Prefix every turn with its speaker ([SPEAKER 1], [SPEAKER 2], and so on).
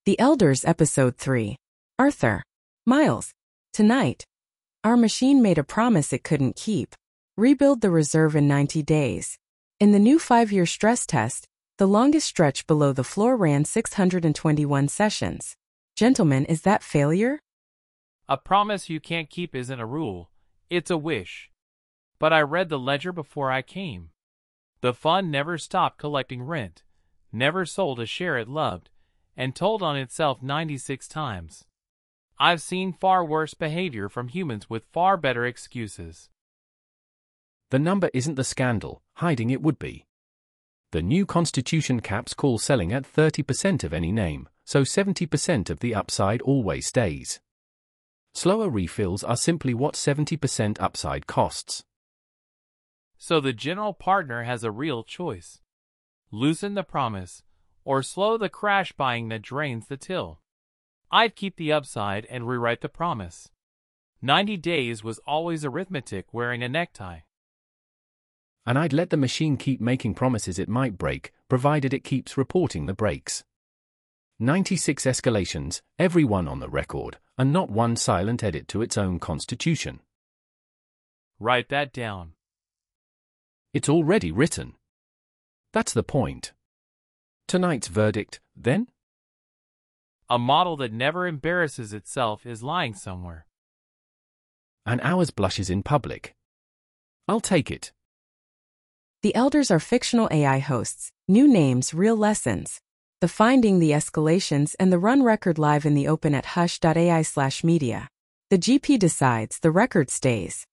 [SPEAKER 1] The Elders, Episode 3. Arthur. Miles. Tonight. Our machine made a promise it couldn't keep. Rebuild the reserve in 90 days. In the new 5-year stress test, the longest stretch below the floor ran 621 sessions. Gentlemen, is that failure?
[SPEAKER 2] A promise you can't keep isn't a rule, it's a wish. But I read the ledger before I came. The fund never stopped collecting rent, never sold a share it loved, and told on itself 96 times. I've seen far worse behavior from humans with far better excuses.
[SPEAKER 3] The number isn't the scandal, hiding it would be. The new constitution caps call selling at 30% of any name, so 70% of the upside always stays. Slower refills are simply what 70% upside costs.
[SPEAKER 2] So the general partner has a real choice. Loosen the promise, or slow the crash buying that drains the till. I'd keep the upside and rewrite the promise. 90 days was always arithmetic wearing a necktie.
[SPEAKER 3] And I'd let the machine keep making promises it might break, provided it keeps reporting the breaks. 96 escalations, every one on the record, and not one silent edit to its own constitution.
[SPEAKER 2] Write that down.
[SPEAKER 3] It's already written. That's the point. Tonight's verdict, then?
[SPEAKER 2] A model that never embarrasses itself is lying somewhere.
[SPEAKER 3] And ours blushes in public. I'll take it.
[SPEAKER 1] The Elders are fictional AI hosts, new names, real lessons. The finding, the escalations, and the run record live in the open at hush.ai/media. The GP decides, the record stays.